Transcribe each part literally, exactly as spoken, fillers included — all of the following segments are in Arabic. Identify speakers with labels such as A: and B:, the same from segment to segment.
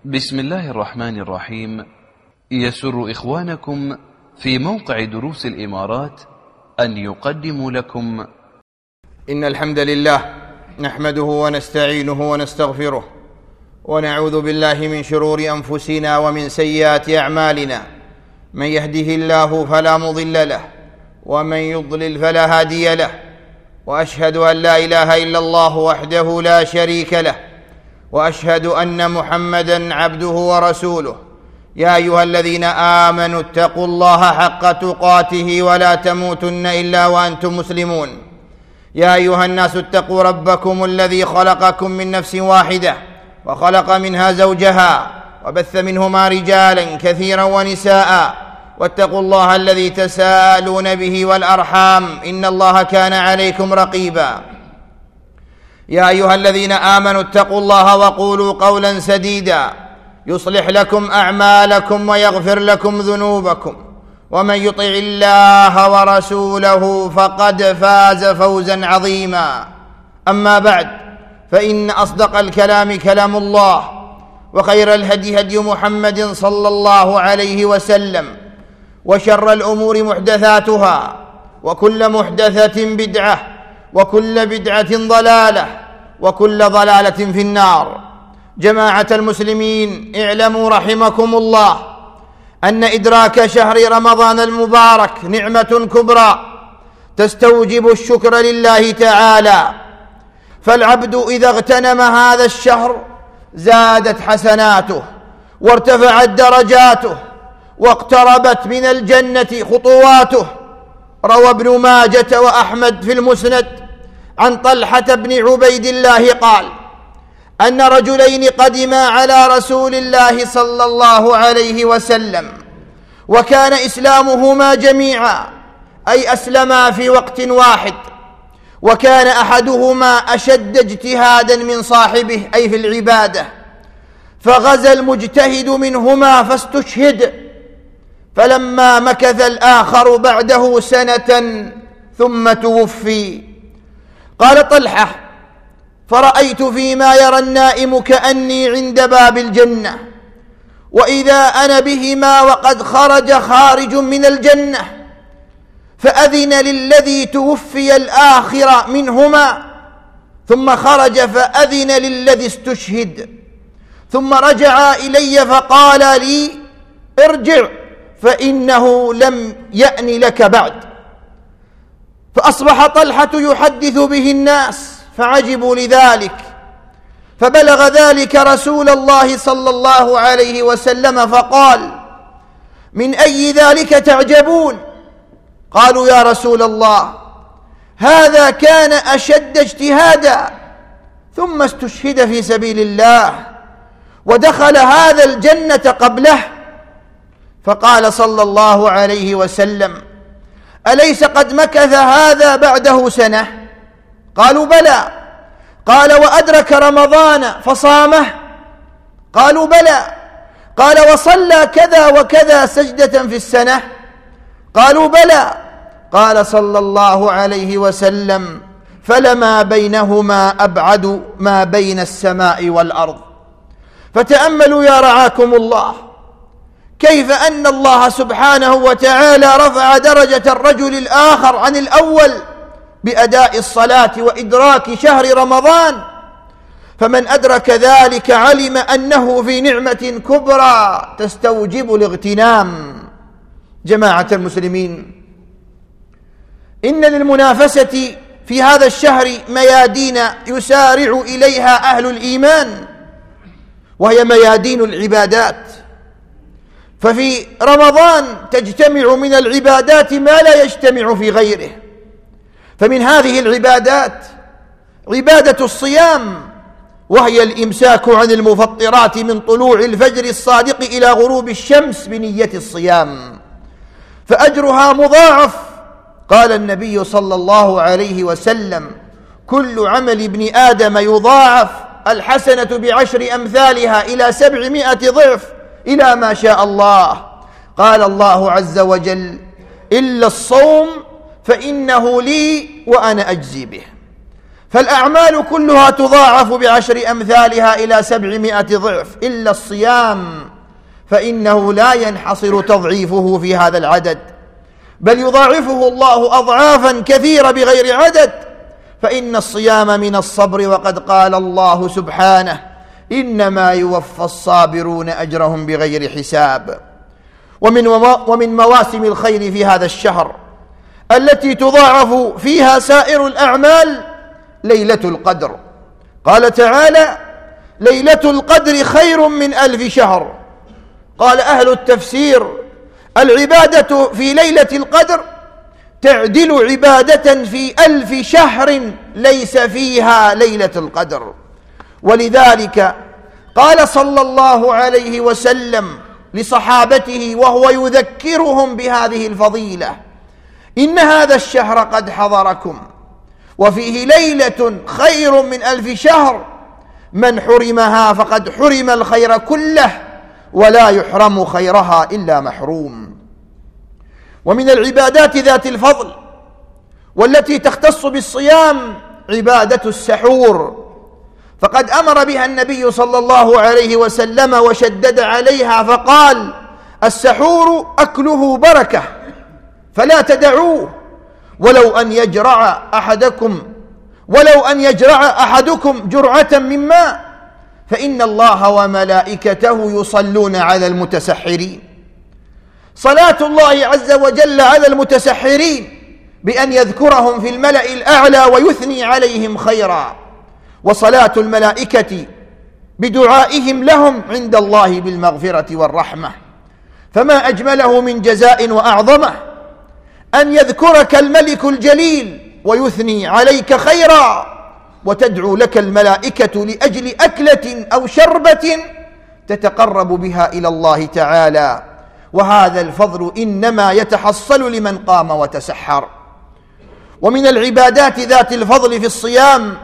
A: بسم الله الرحمن الرحيم. يسر إخوانكم في موقع دروس الإمارات أن يقدموا لكم
B: إن الحمد لله نحمده ونستعينه ونستغفره ونعوذ بالله من شرور أنفسنا ومن سيئات أعمالنا، من يهده الله فلا مضل له ومن يضلل فلا هادي له، وأشهد أن لا إله إلا الله وحده لا شريك له، وأشهد أن محمدًا عبده ورسوله. يا أيها الذين آمنوا اتقوا الله حق تقاته ولا تموتن إلا وأنتم مسلمون. يا أيها الناس اتقوا ربكم الذي خلقكم من نفس واحدة وخلق منها زوجها وبث منهما رجالا كثيرا ونساء، واتقوا الله الذي تساءلون به والأرحام إن الله كان عليكم رقيبا. يا أيها الذين آمنوا اتقوا الله وقولوا قولا سديدا يصلح لكم أعمالكم ويغفر لكم ذنوبكم، ومن يطع الله ورسوله فقد فاز فوزا عظيما. أما بعد، فإن أصدق الكلام كلام الله، وخير الهدي هدي محمد صلى الله عليه وسلم، وشر الأمور محدثاتها، وكل محدثة بدعة، وكل بدعة ضلالة، وكل ضلالة في النار. جماعة المسلمين، اعلموا رحمكم الله أن إدراك شهر رمضان المبارك نعمة كبرى تستوجب الشكر لله تعالى، فالعبد إذا اغتنم هذا الشهر زادت حسناته وارتفعت درجاته واقتربت من الجنة خطواته. روى ابن ماجة وأحمد في المسند عن طلحة بن عبيد الله قال: أن رجلين قدما على رسول الله صلى الله عليه وسلم، وكان إسلامهما جميعا، أي أسلما في وقت واحد، وكان أحدهما أشد اجتهادا من صاحبه أي في العبادة، فغزا المجتهد منهما فاستشهد، فلما مكث الآخر بعده سنة ثم توفي. قال طلحة: فرأيت فيما يرى النائم كأني عند باب الجنة، وإذا أنا بهما وقد خرج خارج من الجنة، فأذن للذي توفي الآخر منهما، ثم خرج فأذن للذي استشهد، ثم رجع إلي فقال لي: ارجع فإنه لم يأن لك بعد. فأصبح طلحة يحدث به الناس فعجبوا لذلك، فبلغ ذلك رسول الله صلى الله عليه وسلم فقال: من أي ذلك تعجبون؟ قالوا: يا رسول الله، هذا كان أشد اجتهادا ثم استشهد في سبيل الله، ودخل هذا الجنة قبله. فقال صلى الله عليه وسلم: أليس قد مكث هذا بعده سنة؟ قالوا: بلى. قال: وأدرك رمضان فصامه؟ قالوا: بلى. قال: وصلى كذا وكذا سجدة في السنة؟ قالوا: بلى. قال صلى الله عليه وسلم: فلما بينهما أبعد ما بين السماء والأرض. فتأملوا يا رعاكم الله كيف أن الله سبحانه وتعالى رفع درجة الرجل الآخر عن الأول بأداء الصلاة وإدراك شهر رمضان، فمن أدرك ذلك علم أنه في نعمة كبرى تستوجب الاغتنام. جماعة المسلمين، إن للمنافسة في هذا الشهر ميادين يسارع إليها أهل الإيمان، وهي ميادين العبادات. ففي رمضان تجتمع من العبادات ما لا يجتمع في غيره، فمن هذه العبادات عبادة الصيام، وهي الإمساك عن المفطرات من طلوع الفجر الصادق إلى غروب الشمس بنية الصيام، فأجرها مضاعف. قال النبي صلى الله عليه وسلم: كل عمل ابن آدم يضاعف، الحسنة بعشر أمثالها إلى سبعمائة ضعف إلى ما شاء الله. قال الله عز وجل: إلا الصوم فإنه لي وأنا أجزي به. فالأعمال كلها تضاعف بعشر أمثالها إلى سبعمائة ضعف إلا الصيام، فإنه لا ينحصر تضعيفه في هذا العدد، بل يضاعفه الله أضعافا كثيرة بغير عدد، فإن الصيام من الصبر، وقد قال الله سبحانه: إنما يوفى الصابرون أجرهم بغير حساب. ومن, ومن مواسم الخير في هذا الشهر التي تضاعف فيها سائر الأعمال ليلة القدر. قال تعالى: ليلة القدر خير من ألف شهر. قال أهل التفسير: العبادة في ليلة القدر تعدل عبادة في ألف شهر ليس فيها ليلة القدر. ولذلك قال صلى الله عليه وسلم لصحابته وهو يذكرهم بهذه الفضيلة: إن هذا الشهر قد حضركم وفيه ليلة خير من ألف شهر، من حرمها فقد حرم الخير كله، ولا يحرم خيرها إلا محروم. ومن العبادات ذات الفضل والتي تختص بالصيام عبادة السحور، فقد أمر بها النبي صلى الله عليه وسلم وشدد عليها فقال: السحور أكله بركة فلا تدعوه، ولو أن يجرع أحدكم ولو أن يجرع أحدكم جرعة من ماء، فإن الله وملائكته يصلون على المتسحرين. صلاة الله عز وجل على المتسحرين بأن يذكرهم في الملأ الأعلى ويثني عليهم خيرا، وصلاة الملائكة بدعائهم لهم عند الله بالمغفرة والرحمة. فما أجمله من جزاء وأعظمه أن يذكرك الملك الجليل ويثني عليك خيرا، وتدعو لك الملائكة لأجل أكلة أو شربة تتقرب بها إلى الله تعالى، وهذا الفضل إنما يتحصل لمن قام وتسحر. ومن العبادات ذات الفضل في الصيام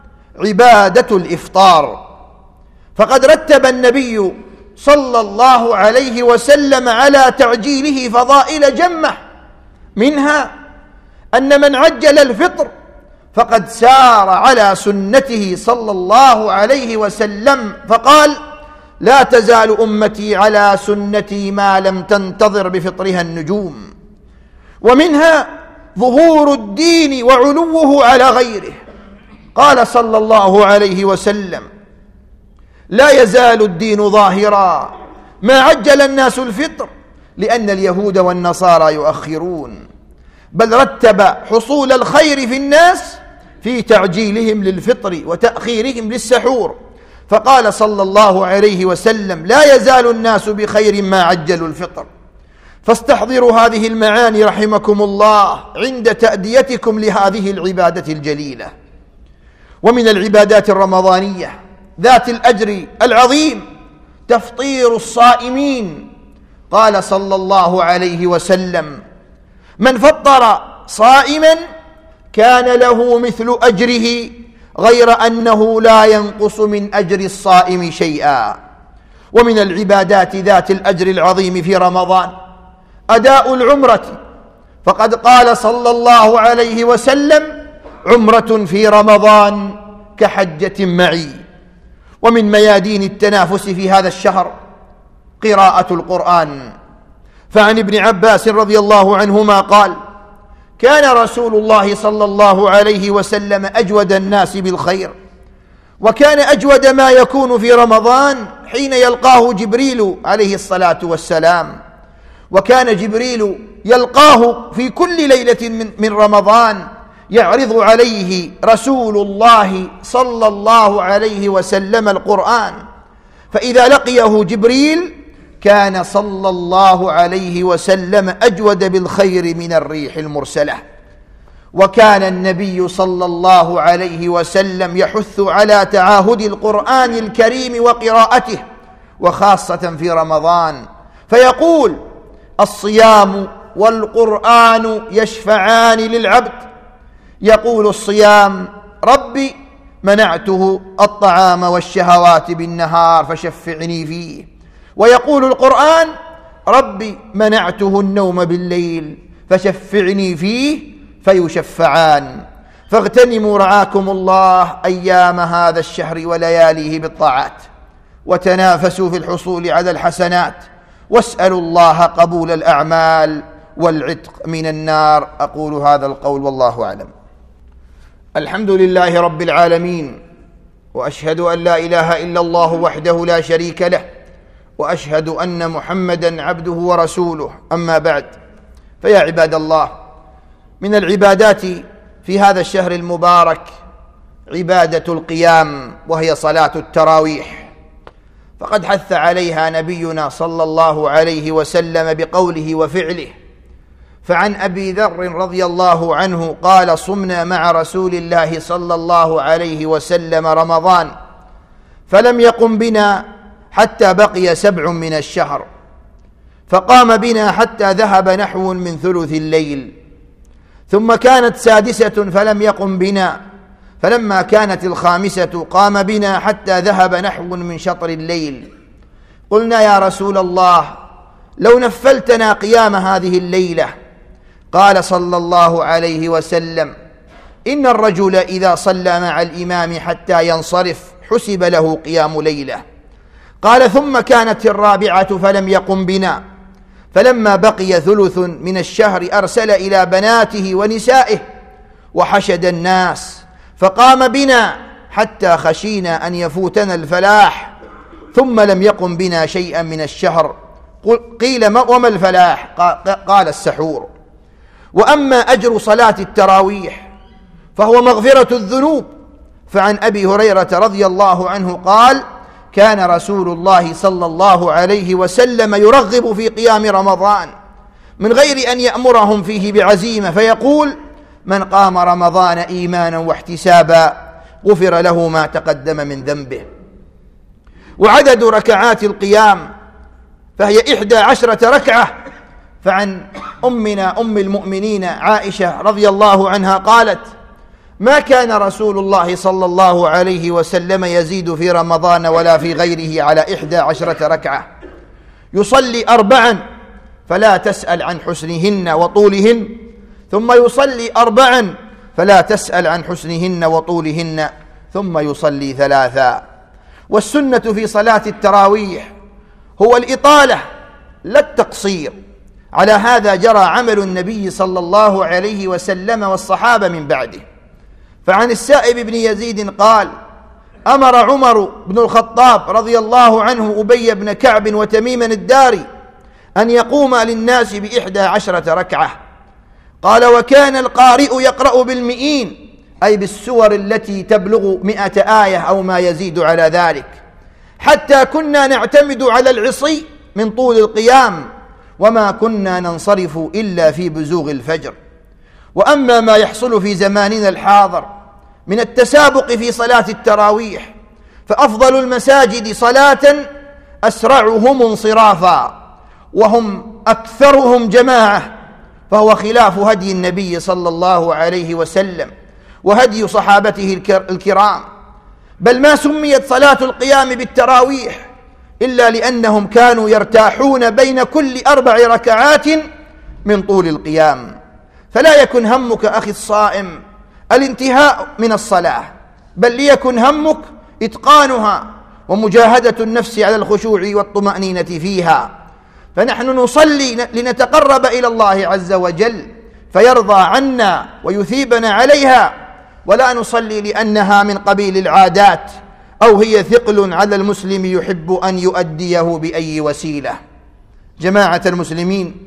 B: عبادة الإفطار، فقد رتب النبي صلى الله عليه وسلم على تعجيله فضائل جمة، منها أن من عجل الفطر فقد سار على سنته صلى الله عليه وسلم، فقال: لا تزال أمتي على سنتي ما لم تنتظر بفطرها النجوم. ومنها ظهور الدين وعلوه على غيره. قال صلى الله عليه وسلم: لا يزال الدين ظاهرا ما عجل الناس الفطر، لأن اليهود والنصارى يؤخرون، بل رتب حصول الخير في الناس في تعجيلهم للفطر وتأخيرهم للسحور، فقال صلى الله عليه وسلم: لا يزال الناس بخير ما عجلوا الفطر. فاستحضروا هذه المعاني رحمكم الله عند تأديتكم لهذه العبادة الجليلة. ومن العبادات الرمضانية ذات الأجر العظيم تفطير الصائمين. قال صلى الله عليه وسلم: من فطر صائما كان له مثل أجره غير أنه لا ينقص من أجر الصائم شيئا. ومن العبادات ذات الأجر العظيم في رمضان أداء العمرة، فقد قال صلى الله عليه وسلم: عمرة في رمضان كحجة معي. ومن ميادين التنافس في هذا الشهر قراءة القرآن، فعن ابن عباس رضي الله عنهما قال: كان رسول الله صلى الله عليه وسلم أجود الناس بالخير، وكان أجود ما يكون في رمضان حين يلقاه جبريل عليه الصلاة والسلام، وكان جبريل يلقاه في كل ليلة من, من رمضان يعرض عليه رسول الله صلى الله عليه وسلم القرآن، فإذا لقيه جبريل كان صلى الله عليه وسلم أجود بالخير من الريح المرسلة. وكان النبي صلى الله عليه وسلم يحث على تعاهد القرآن الكريم وقراءته، وخاصة في رمضان، فيقول: الصيام والقرآن يشفعان للعبد. يقول الصيام: ربي منعته الطعام والشهوات بالنهار فشفعني فيه. ويقول القرآن: ربي منعته النوم بالليل فشفعني فيه، فيشفعان. فاغتنموا رعاكم الله أيام هذا الشهر ولياليه بالطاعات، وتنافسوا في الحصول على الحسنات، واسألوا الله قبول الأعمال والعتق من النار. أقول هذا القول والله أعلم. الحمد لله رب العالمين، وأشهد أن لا إله إلا الله وحده لا شريك له، وأشهد أن محمدًا عبده ورسوله. أما بعد، فيا عباد الله، من العبادات في هذا الشهر المبارك عبادة القيام، وهي صلاة التراويح، فقد حث عليها نبينا صلى الله عليه وسلم بقوله وفعله. فعن أبي ذر رضي الله عنه قال: صمنا مع رسول الله صلى الله عليه وسلم رمضان فلم يقم بنا حتى بقي سبع من الشهر، فقام بنا حتى ذهب نحو من ثلث الليل، ثم كانت سادسة فلم يقم بنا، فلما كانت الخامسة قام بنا حتى ذهب نحو من شطر الليل. قلنا: يا رسول الله، لو نفلتنا قيام هذه الليلة. قال صلى الله عليه وسلم: إن الرجل إذا صلى مع الإمام حتى ينصرف حسب له قيام ليلة. قال: ثم كانت الرابعة فلم يقم بنا، فلما بقي ثلث من الشهر أرسل إلى بناته ونسائه وحشد الناس، فقام بنا حتى خشينا أن يفوتنا الفلاح، ثم لم يقم بنا شيئا من الشهر. قيل: وما الفلاح؟ قال: السحور. وأما أجر صلاة التراويح فهو مغفرة الذنوب. فعن أبي هريرة رضي الله عنه قال: كان رسول الله صلى الله عليه وسلم يرغب في قيام رمضان من غير أن يأمرهم فيه بعزيمة، فيقول: من قام رمضان إيمانا واحتسابا غفر له ما تقدم من ذنبه. وعدد ركعات القيام فهي إحدى عشرة ركعة. فعن أمنا أم المؤمنين عائشة رضي الله عنها قالت: ما كان رسول الله صلى الله عليه وسلم يزيد في رمضان ولا في غيره على إحدى عشرة ركعة، يصلي أربعا فلا تسأل عن حسنهن وطولهن، ثم يصلي أربعا فلا تسأل عن حسنهن وطولهن، ثم يصلي ثلاثا. والسنة في صلاة التراويح هو الإطالة لا التقصير. على هذا جرى عمل النبي صلى الله عليه وسلم والصحابة من بعده. فعن السائب بن يزيد قال: أمر عمر بن الخطاب رضي الله عنه أبي بن كعب وتميما الداري أن يقوم للناس بإحدى عشرة ركعة. قال: وكان القارئ يقرأ بالمئين، أي بالسور التي تبلغ مئة آية أو ما يزيد على ذلك، حتى كنا نعتمد على العصي من طول القيام، وما كنا ننصرف إلا في بزوغ الفجر. وأما ما يحصل في زماننا الحاضر من التسابق في صلاة التراويح، فأفضل المساجد صلاة أسرعهم انصرافا، وهم أكثرهم جماعة، فهو خلاف هدي النبي صلى الله عليه وسلم وهدي صحابته الكرام. بل ما سميت صلاة القيام بالتراويح إلا لأنهم كانوا يرتاحون بين كل أربع ركعات من طول القيام. فلا يكن همك أخي الصائم الانتهاء من الصلاة، بل ليكن همك إتقانها ومجاهدة النفس على الخشوع والطمأنينة فيها. فنحن نصلي لنتقرب إلى الله عز وجل فيرضى عنا ويثيبنا عليها، ولا نصلي لأنها من قبيل العادات أو هي ثقل على المسلم يحب أن يؤديه بأي وسيلة. جماعة المسلمين،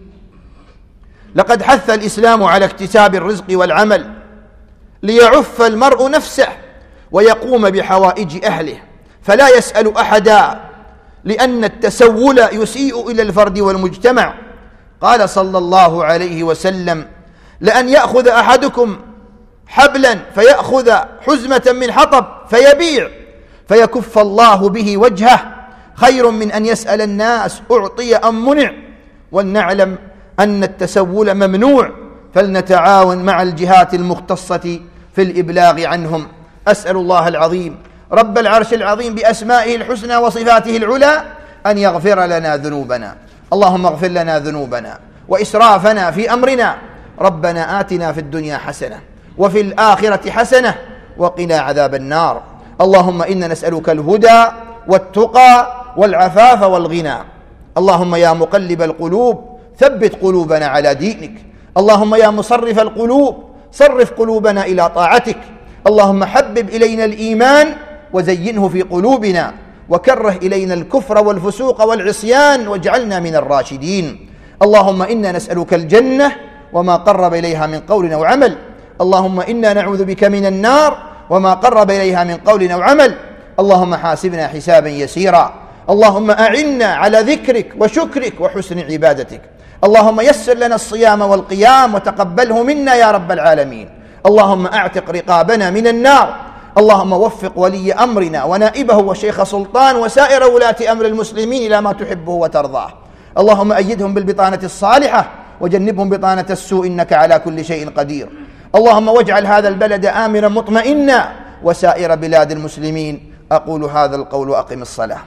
B: لقد حث الإسلام على اكتساب الرزق والعمل ليعف المرء نفسه ويقوم بحوائج أهله، فلا يسأل أحدا، لأن التسول يسيء إلى الفرد والمجتمع. قال صلى الله عليه وسلم: لأن يأخذ أحدكم حبلا فيأخذ حزمة من حطب فيبيع فيكف الله به وجهه خير من أن يسأل الناس أعطي أم منع. ولنعلم أن التسول ممنوع، فلنتعاون مع الجهات المختصة في الإبلاغ عنهم. أسأل الله العظيم رب العرش العظيم بأسمائه الحسنى وصفاته العلى أن يغفر لنا ذنوبنا. اللهم اغفر لنا ذنوبنا وإسرافنا في أمرنا. ربنا آتنا في الدنيا حسنة وفي الآخرة حسنة وقنا عذاب النار. اللهم إنا نسألك الهدى والتقى والعفاف والغنى. اللهم يا مقلب القلوب ثبت قلوبنا على دينك. اللهم يا مصرف القلوب صرف قلوبنا إلى طاعتك. اللهم حبب إلينا الإيمان وزينه في قلوبنا، وكره إلينا الكفر والفسوق والعصيان واجعلنا من الراشدين. اللهم إنا نسألك الجنة وما قرب إليها من قول أو عمل. اللهم إنا نعوذ بك من النار وما قرب إليها من قول أو عمل. اللهم حاسبنا حسابا يسيرا. اللهم أعنا على ذكرك وشكرك وحسن عبادتك. اللهم يسر لنا الصيام والقيام وتقبله منا يا رب العالمين. اللهم أعتق رقابنا من النار. اللهم وفق ولي أمرنا ونائبه والشيخ سلطان وسائر ولاة أمر المسلمين إلى ما تحبه وترضاه. اللهم أيدهم بالبطانة الصالحة وجنبهم بطانة السوء إنك على كل شيء قدير. اللهم واجعل هذا البلد آمنا مطمئنا وسائر بلاد المسلمين. أقول هذا القول وأقم الصلاة.